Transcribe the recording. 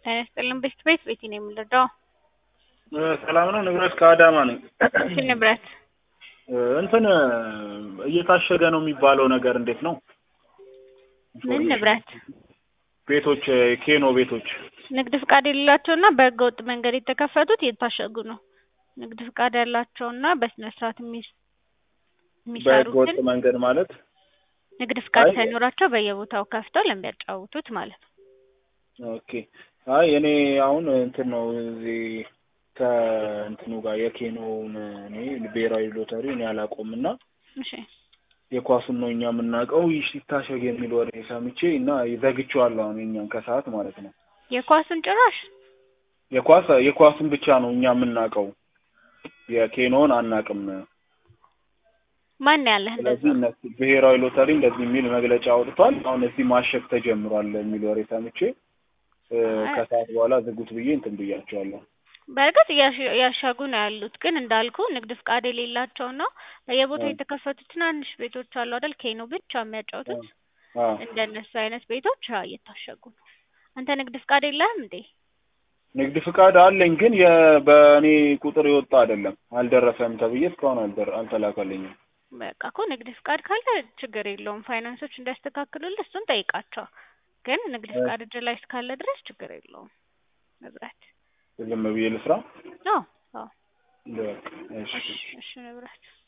ጤና ቤት ቤቲ ነው የምንረዳው። ሰላም ነው። ንብረት ከአዳማ ነኝ። እሺ ንብረት እንትን እየታሸገ ነው የሚባለው ነገር እንዴት ነው? ምን ንብረት? ቤቶች ኬኖ ቤቶች ንግድ ፍቃድ የሌላቸውና በህገ ወጥ መንገድ የተከፈቱት የታሸጉ ነው። ንግድ ፍቃድ ያላቸውና በስነ ስርዓት በህገ የሚሰሩት ወጥ መንገድ ማለት ንግድ ፍቃድ ሳይኖራቸው በየቦታው ከፍተው ለሚያጫውቱት ማለት ነው። ኦኬ። አይ እኔ አሁን እንትን ነው እዚህ ከእንትኑ ጋር የኬኖውን እኔ ብሔራዊ ሎተሪ እኔ አላውቀውምና እሺ የኳሱን ነው እኛ የምናውቀው። ይታሸግ የሚል ወሬ ሰምቼ እና ዘግቼዋለሁ። አሁን እኛን ከሰዓት ማለት ነው። የኳሱን ጭራሽ የኳሱን ብቻ ነው እኛ የምናውቀው። የኬኖን አናውቅም። ማን ያለህ እንደዚህ? ስለዚህ ብሔራዊ ሎተሪ እንደዚህ የሚል መግለጫ አውጥቷል። አሁን እዚህ ማሸግ ተጀምሯል የሚል ወሬ ሰምቼ ከሰዓት በኋላ ዝጉት ብዬ እንትን ብያቸዋለሁ። በርግጥ ያሻጉ ነው ያሉት፣ ግን እንዳልኩ ንግድ ፍቃድ የሌላቸው ነው። በየቦታው የተከፈቱ ትናንሽ ቤቶች አሉ አይደል? ኬኖ ብቻ የሚያጫውቱት እንደነሱ አይነት ቤቶች እየታሸጉ ነው። አንተ ንግድ ፍቃድ የለህም እንዴ? ንግድ ፍቃድ አለኝ፣ ግን በእኔ ቁጥር የወጣ አይደለም። አልደረሰም ተብዬ እስካሁን አልተላከልኝም። በቃ እኮ ንግድ ፍቃድ ካለ ችግር የለውም። ፋይናንሶች እንዲያስተካክሉልህ እሱን ጠይቃቸው። ግን ንግድ ፍቃድ እጅ ላይ እስካለ ድረስ ችግር የለውም። ንብረት ዝም ብዬ ልስራ? አዎ። እሺ እሺ ንብረት